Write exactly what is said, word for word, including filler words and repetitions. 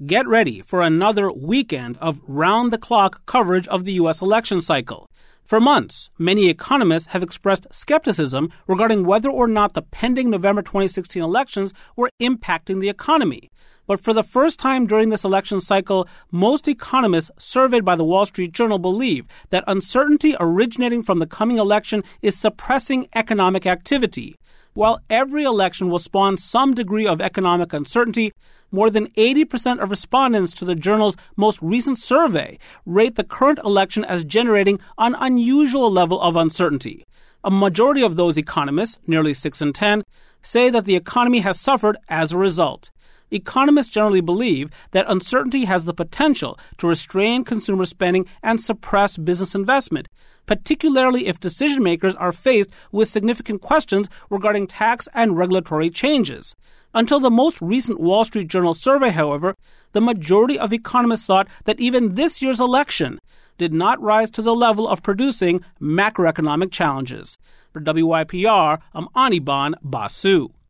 Get ready for another weekend of round-the-clock coverage of the U S election cycle. For months, many economists have expressed skepticism regarding whether or not the pending November twenty sixteen elections were impacting the economy. But for the first time during this election cycle, most economists surveyed by the Wall Street Journal believe that uncertainty originating from the coming election is suppressing economic activity. While every election will spawn some degree of economic uncertainty, more than eighty percent of respondents to the Journal's most recent survey rate the current election as generating an unusual level of uncertainty. A majority of those economists, nearly six in ten, say that the economy has suffered as a result. Economists generally believe that uncertainty has the potential to restrain consumer spending and suppress business investment, particularly if decision makers are faced with significant questions regarding tax and regulatory changes. Until the most recent Wall Street Journal survey, however, the majority of economists thought that even this year's election did not rise to the level of producing macroeconomic challenges. For W Y P R, I'm Anirban Basu.